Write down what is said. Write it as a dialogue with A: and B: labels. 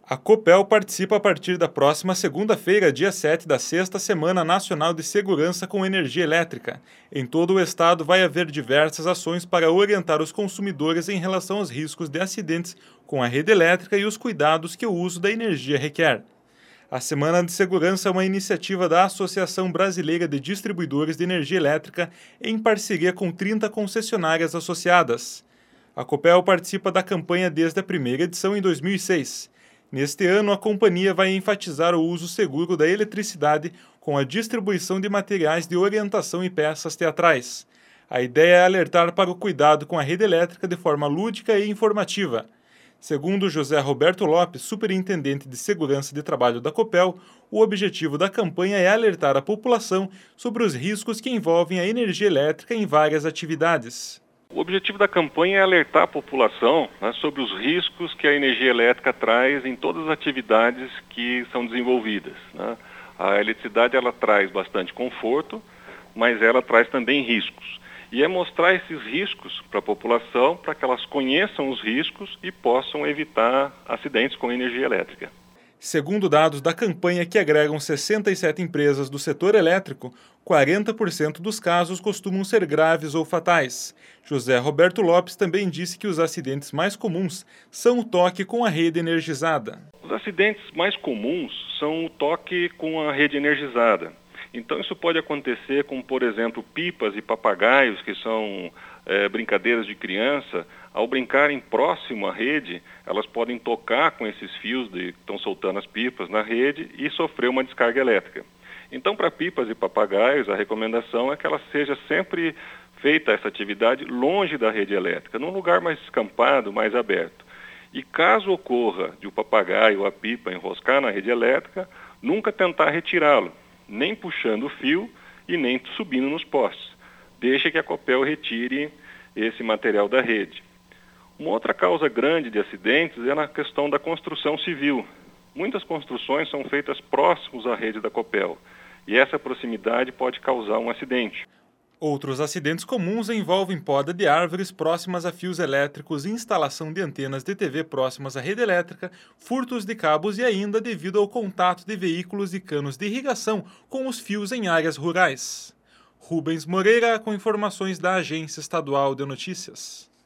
A: A Copel participa a partir da próxima segunda-feira, dia 7 da Sexta Semana Nacional de Segurança com Energia Elétrica. Em todo o estado vai haver diversas ações para orientar os consumidores em relação aos riscos de acidentes com a rede elétrica e os cuidados que o uso da energia requer. A Semana de Segurança é uma iniciativa da Associação Brasileira de Distribuidores de Energia Elétrica em parceria com 30 concessionárias associadas. A Copel participa da campanha desde a primeira edição em 2006. Neste ano, a companhia vai enfatizar o uso seguro da eletricidade com a distribuição de materiais de orientação e peças teatrais. A ideia é alertar para o cuidado com a rede elétrica de forma lúdica e informativa. Segundo José Roberto Lopes, superintendente de segurança de trabalho da Copel, o objetivo da campanha é alertar a população sobre os riscos que envolvem a energia elétrica em várias atividades.
B: O objetivo da campanha é alertar a população, sobre os riscos que a energia elétrica traz em todas as atividades que são desenvolvidas. A eletricidade ela traz bastante conforto, mas ela traz também riscos. E é mostrar esses riscos para a população, para que elas conheçam os riscos e possam evitar acidentes com energia elétrica.
A: Segundo dados da campanha, que agregam 67 empresas do setor elétrico, 40% dos casos costumam ser graves ou fatais. José Roberto Lopes também disse que os acidentes mais comuns são o toque com a rede energizada.
B: Os acidentes mais comuns são o toque com a rede energizada. Então isso pode acontecer com, por exemplo, pipas e papagaios, que são brincadeiras de criança. Ao brincarem próximo à rede, elas podem tocar com esses fios que estão soltando as pipas na rede e sofrer uma descarga elétrica. Então, para pipas e papagaios, a recomendação é que ela seja sempre feita essa atividade longe da rede elétrica, num lugar mais descampado, mais aberto. E caso ocorra de o papagaio ou a pipa enroscar na rede elétrica, nunca tentar retirá-lo, nem puxando o fio e nem subindo nos postes. Deixa que a Copel retire esse material da rede. Uma outra causa grande de acidentes é na questão da construção civil. Muitas construções são feitas próximos à rede da Copel e essa proximidade pode causar um acidente.
A: Outros acidentes comuns envolvem poda de árvores próximas a fios elétricos, instalação de antenas de TV próximas à rede elétrica, furtos de cabos e ainda devido ao contato de veículos e canos de irrigação com os fios em áreas rurais. Rubens Moreira com informações da Agência Estadual de Notícias.